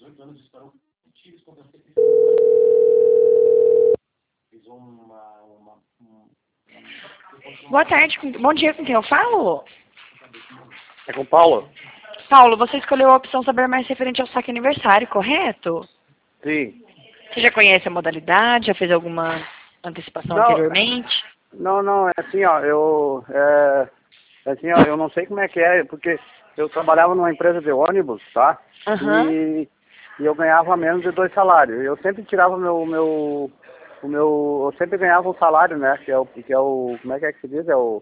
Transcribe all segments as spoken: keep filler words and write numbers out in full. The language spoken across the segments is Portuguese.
Boa tarde, com- bom dia, com quem eu falo? É com o Paulo? Paulo, você escolheu a opção saber mais referente ao saque aniversário, correto? Sim. Você já conhece a modalidade, já fez alguma antecipação Não, anteriormente? não, não, é assim, ó, eu, é, é assim, ó, eu não sei como é que é, porque eu trabalhava numa empresa de ônibus, tá? Aham. E, e eu ganhava menos de dois salários. Eu sempre tirava o meu, meu, o meu, eu sempre ganhava um salário, né? Que é o, que é o, como é que é que se diz? É o,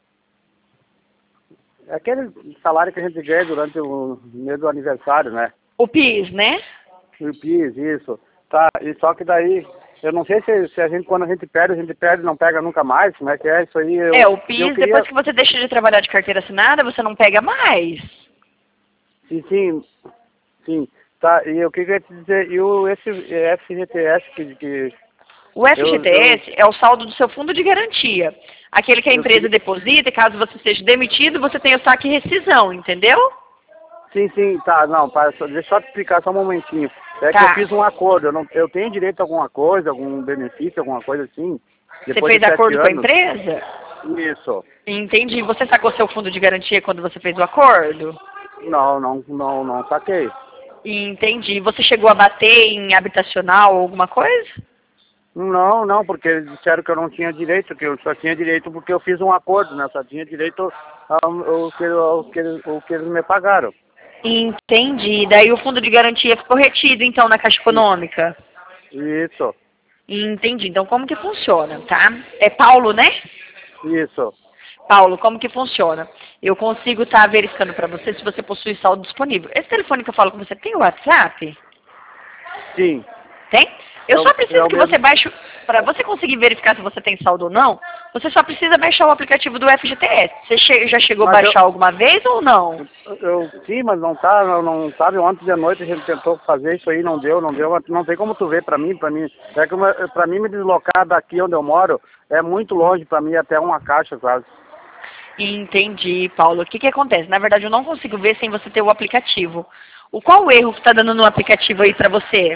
é aquele salário que a gente ganha durante o mês do aniversário, né? O PIS, né? O PIS, isso. Tá, e só que daí, eu não sei se, se a gente, quando a gente perde, a gente perde e não pega nunca mais, como é que é isso aí? Eu, É, o eu PIS, queria, depois que você deixa de trabalhar de carteira assinada, você não pega mais. sim, sim, sim, tá, e eu queria te dizer, e o esse F G T S que, que O eu, eu, F G T S é o saldo do seu fundo de garantia. Aquele que a eu empresa queria, deposita e caso você seja demitido, você tem o saque e rescisão, entendeu? sim, sim, tá, não, para, só, deixa eu só te explicar só um momentinho. É que eu Tá. fiz um acordo, eu, não, eu tenho direito a alguma coisa, algum benefício, alguma coisa assim, Você depois de fez sete acordo com a anos. empresa? Isso. Entendi. Você sacou seu fundo de garantia quando você fez o acordo? Não, não, não, não saquei. Entendi. Você chegou a bater em habitacional ou alguma coisa? Não, não, porque eles disseram que eu não tinha direito, que eu só tinha direito porque eu fiz um acordo, né? Só tinha direito ao, ao, que, ao, que, eles- ao que eles me pagaram. Entendi. Daí o fundo de garantia ficou retido, então, na Caixa Econômica? Isso, Entendi. Então, como que funciona, tá? É Paulo, né? isso. Paulo, como que funciona? Eu consigo estar verificando para você se você possui saldo disponível. Esse telefone que eu falo com você tem o WhatsApp? Sim, Tem? Eu eu, só preciso eu que você mesmo. baixe, para você conseguir verificar se você tem saldo ou não, você só precisa baixar o aplicativo do F G T S. Você che- já chegou a Mas eu, baixar alguma vez ou não? eu, sim, mas não tá, não, não sabe, ontem de noite a gente tentou fazer isso aí, não deu, não deu, não tem como tu ver pra mim, pra mim, é que uma- pra mim me deslocar daqui onde eu moro é muito longe pra mim, até uma caixa quase. Entendi, Paulo. O que que acontece? Na verdade, eu não consigo ver sem você ter o aplicativo. O qual o erro que está dando no aplicativo aí para você?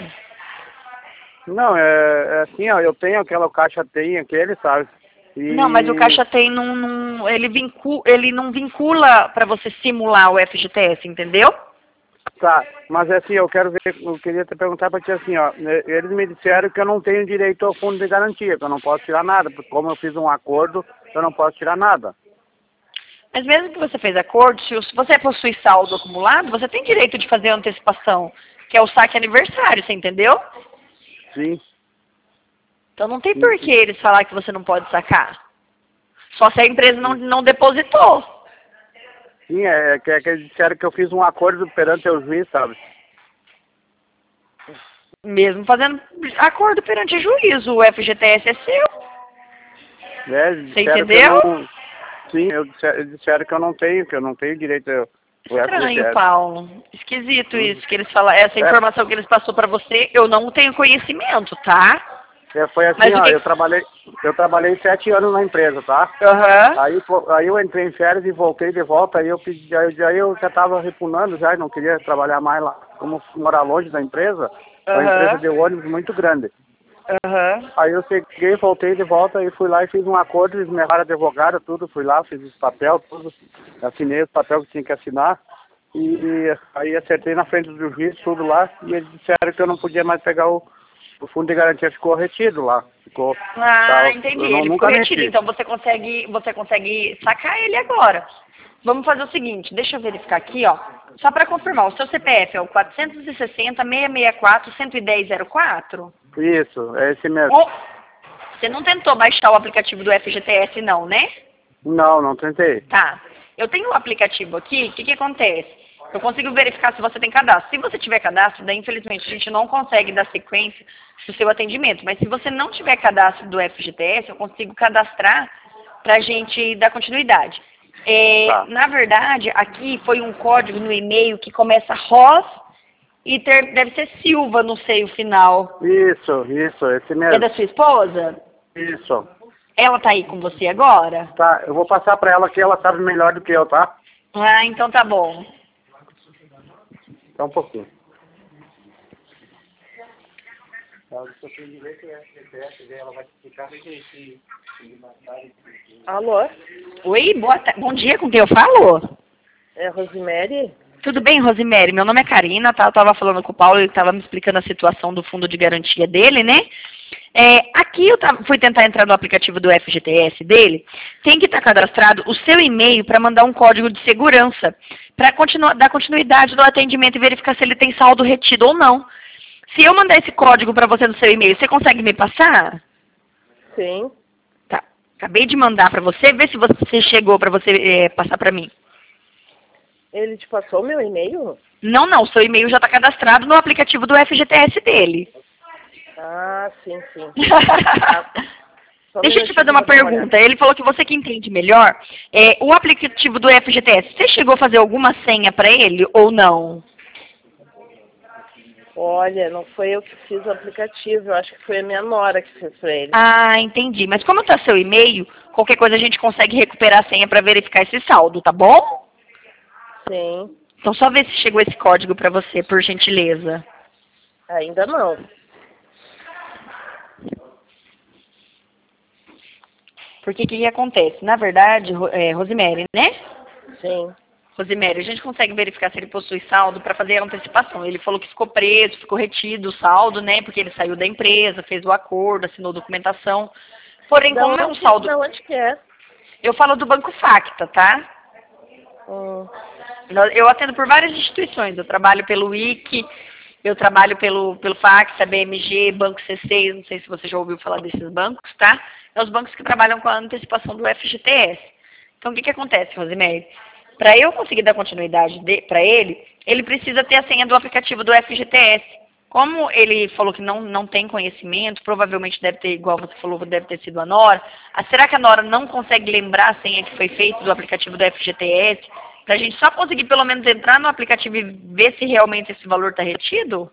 Não, é, é assim, ó, eu tenho aquela caixa, tem aquele, sabe? Não, mas o E Caixa Tem não, não- ele, vincu, ele não vincula para você simular o F G T S, entendeu? tá, mas assim, eu quero ver, eu queria te perguntar pra ti assim, ó, né, eles me disseram que eu não tenho direito ao fundo de garantia, que eu não posso tirar nada, porque como eu fiz um acordo, eu não posso tirar nada. Mas mesmo que você fez acordo, se os- você possui saldo acumulado, você tem direito de fazer a antecipação, que é o saque aniversário, você entendeu? Sim, Então não tem sim, por que sim. eles falar que você não pode sacar. Só se a empresa não, não depositou. Sim, é, que, é que eles disseram que eu fiz um acordo perante o juiz, sabe? Mesmo fazendo acordo perante o juízo, o F G T S é seu. É, eles Você disseram que eu entendeu? não, sim, eu disse- eles disseram que eu não tenho, que eu não tenho direito ao Estranho, F G T S. Paulo. Esquisito Uhum. isso que eles falam. Essa É, informação que eles passou pra você, eu não tenho conhecimento, tá? é, foi assim, Mas o ó, que... eu trabalhei, eu trabalhei sete anos na empresa, tá? Aham, Aí, pô, aí eu entrei em férias e voltei de volta, aí eu pedi, aí, aí eu já estava repunando já e não queria trabalhar mais lá. Como morar longe da empresa, é uma empresa aham, de ônibus muito grande. aham. Aí eu cheguei, voltei de volta e fui lá e fiz um acordo, eles me levaram advogado, tudo, fui lá, fiz os papel, tudo, assinei os papel que tinha que assinar, e, e aí acertei na frente do juiz, tudo lá, e eles disseram que eu não podia mais pegar o, o fundo de garantia, ficou retido lá, ficou, Ah, tá, entendi. eu não- Ele ficou nunca retido, mexi. então você consegue, você consegue sacar ele agora. Vamos fazer o seguinte, deixa eu verificar aqui, ó. Só para confirmar, o seu C P F é o quatrocentos e sessenta, seiscentos e sessenta e quatro, cento e dez, zero quatro? Isso, é esse mesmo. Ou você não tentou baixar o aplicativo do F G T S não, né? Não, não tentei. Tá. Eu tenho o aplicativo aqui, o que que acontece? Eu consigo verificar se você tem cadastro. Se você tiver cadastro, daí infelizmente a gente não consegue dar sequência do seu atendimento. Mas se você não tiver cadastro do F G T S, eu consigo cadastrar para a gente dar continuidade. É, Tá. na verdade, aqui foi um código no e-mail que começa Ros e ter- deve ser Silva no seio final. Isso, isso, esse É mesmo. da sua esposa? Isso. Ela tá aí com você agora? Tá, eu vou passar pra ela que ela sabe melhor do que eu, tá? Ah, então tá bom. Só um pouquinho. Alô? Oi, boa ta- bom dia, com quem eu falo? É Rosemary? Tudo bem, Rosemary? Meu nome é Karina, tá? Eu tava falando com o Paulo, ele tava me explicando a situação do fundo de garantia dele, né? É, aqui eu tava, fui tentar entrar no aplicativo do F G T S dele, tem que estar cadastrado o seu e-mail para mandar um código de segurança, para continuar, dar continuidade no atendimento e verificar se ele tem saldo retido ou não. Se eu mandar esse código para você no seu e-mail, você consegue me passar? Sim. Tá. Acabei de mandar para você, vê se você chegou para você é, passar para mim. Ele te passou o meu e-mail? Não, não, seu e-mail já está cadastrado no aplicativo do F G T S dele. Ah, sim, sim. Tá. Só um Deixa eu te minutinho fazer uma que eu vou dar uma pergunta. Ele falou que você que entende melhor. É, o aplicativo do F G T S, você chegou a fazer alguma senha para ele ou não? Olha, não foi eu que fiz o aplicativo, eu acho que foi a minha nora que fez pra ele. Ah, entendi. Mas como está seu e-mail, qualquer coisa a gente consegue recuperar a senha para verificar esse saldo, tá bom? Sim, Então só ver se chegou esse código para você, por gentileza. ainda não. Porque o que, que acontece? Na verdade, Ro- é, Rosemary, né? Sim. Rosemary, a gente consegue verificar se ele possui saldo para fazer a antecipação. Ele falou que ficou preso, ficou retido o saldo, né? Porque ele saiu da empresa, fez o acordo, assinou documentação. Porém, Da como é um onde, saldo... da onde que é? Eu falo do Banco Facta, tá? Hum, Eu atendo por várias instituições. Eu trabalho pelo I C, eu trabalho pelo, pelo Facta, B M G, Banco C seis, não sei se você já ouviu falar desses bancos, tá? É os bancos que trabalham com a antecipação do F G T S. Então, o que, que acontece, Rosemary? Para eu conseguir dar continuidade para ele, ele precisa ter a senha do aplicativo do F G T S. Como ele falou que não, não tem conhecimento, provavelmente deve ter, igual você falou, deve ter sido a Nora. Ah, será que a Nora não consegue lembrar a senha que foi feita do aplicativo do F G T S? Para a gente só conseguir pelo menos entrar no aplicativo e ver se realmente esse valor está retido?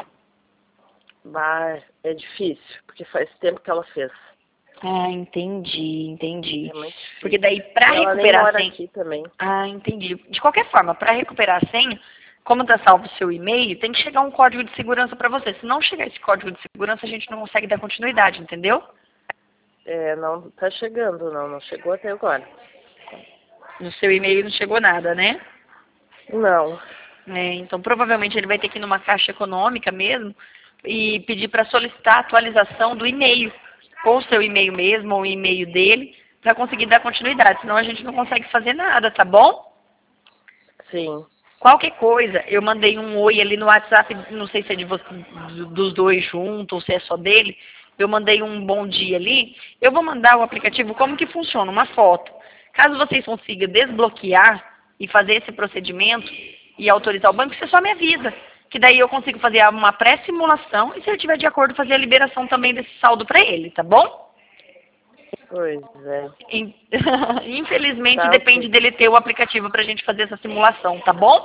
mas é difícil, porque faz tempo que ela fez. Ah, entendi, entendi. É muito difícil. Porque daí, para Ela nem recuperar a mora senha... aqui também. Ah, entendi. De qualquer forma, para recuperar a senha, como está salvo o seu e-mail, tem que chegar um código de segurança para você. Se não chegar esse código de segurança, a gente não consegue dar continuidade, entendeu? É, não tá chegando, não. Não chegou até agora. No seu e-mail não chegou nada, né? Não. É, então, provavelmente ele vai ter que ir numa caixa econômica mesmo e pedir para solicitar a atualização do e-mail. Ou o seu e-mail mesmo, ou o e-mail dele, para conseguir dar continuidade. Senão a gente não consegue fazer nada, tá bom? Sim. Qualquer coisa, eu mandei um oi ali no WhatsApp, não sei se é de você, dos dois juntos ou se é só dele. Eu mandei um bom dia ali. Eu vou mandar o aplicativo como que funciona, uma foto. Caso vocês consigam desbloquear e fazer esse procedimento e autorizar o banco, você só me avisa. Que daí eu consigo fazer uma pré-simulação e se ele tiver de acordo, fazer a liberação também desse saldo para ele, tá bom? Pois é. In- Infelizmente Tá, depende ok. dele ter o aplicativo pra gente fazer essa simulação, tá bom?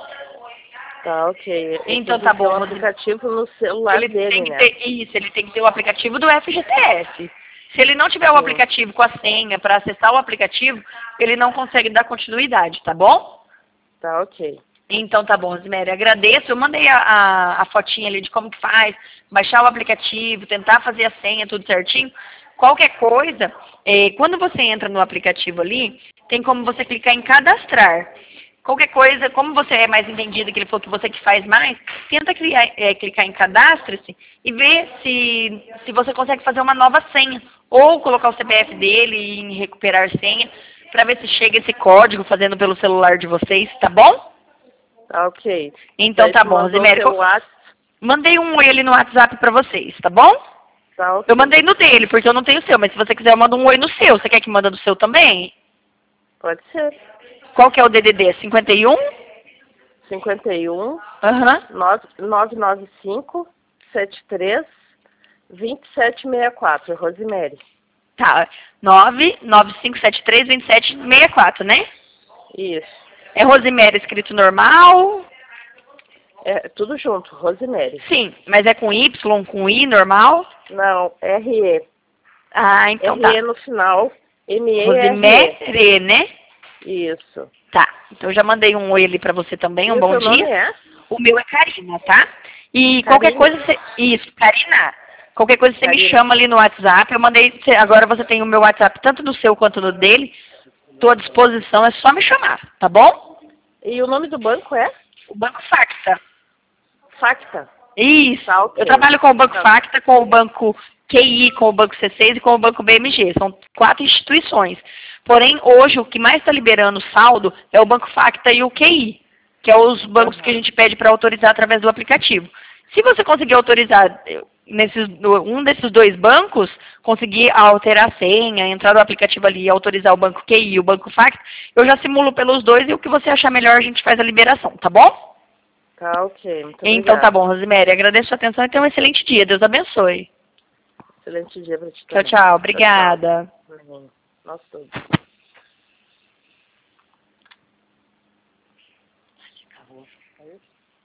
Tá, ok. Eu Então tenho tá que ter bom, um Rodrigo. aplicativo no celular Ele dele, tem que né? ter isso, ele tem que ter o aplicativo do F G T S. Se ele não tiver o Sim. aplicativo com a senha para acessar o aplicativo, ele não consegue dar continuidade, tá bom? Tá, ok. Então tá bom, Rosemary, agradeço. Eu mandei a, a, a fotinha ali de como que faz, baixar o aplicativo, tentar fazer a senha, tudo certinho. Qualquer coisa, eh, quando você entra no aplicativo ali, tem como você clicar em cadastrar. Qualquer coisa, como você é mais entendido, que ele falou que você que faz mais, tenta criar, é, clicar em cadastre-se e ver se, se você consegue fazer uma nova senha. Ou colocar o C P F dele em recuperar senha, para ver se chega esse código fazendo pelo celular de vocês, tá bom? Tá, ok. Então Daí tá tu bom, mandou Rosemary. teu WhatsApp. Mandei um oi ali no WhatsApp pra vocês, tá bom? Tá, ok. Eu mandei no dele, porque eu não tenho o seu, mas se você quiser eu mando um oi no seu. Você quer que manda do seu também? Pode ser. Qual que é o D D D? cinquenta e um? cinquenta e um, Aham. nove nove cinco, sete três, vinte e sete sessenta e quatro. Rosemary. Tá. nove nove cinco sete três dois sete seis quatro, né? Isso. É Rosemary escrito normal? É tudo junto, Rosemary. Sim, mas é com Y, com I, normal? Não, R E. Ah, então R E tá. no final, M E R E. Rosemary, né? Isso. Tá. Então eu já mandei um oi ali pra você também, um E o bom teu nome dia. é? O meu é Karina, tá? E Karina. qualquer coisa, você... isso, Karina. Qualquer coisa você me chama ali no WhatsApp. Eu mandei, agora você tem o meu WhatsApp tanto no seu quanto no dele. Estou à disposição, é só me chamar, tá bom? E o nome do banco é? O Banco Facta. Facta. Isso. Tá, okay. Eu trabalho com o Banco Tá. Facta, com o Banco Q I, com o Banco C seis e com o Banco B M G. São quatro instituições. Porém, hoje, o que mais está liberando saldo é o Banco Facta e o Q I, que é os bancos uhum. que a gente pede para autorizar através do aplicativo. Se você conseguir autorizar nesses, um desses dois bancos, conseguir alterar a senha, entrar no aplicativo ali e autorizar o Banco Q I e o Banco Facta, eu já simulo pelos dois e o que você achar melhor a gente faz a liberação, tá bom? Tá, ok. Muito Então obrigada. tá bom, Rosemary. Agradeço a atenção e tenha um excelente dia. Deus abençoe. Excelente dia pra ti Tchau, também. tchau. Obrigada. Tchau, tchau. Nós todos.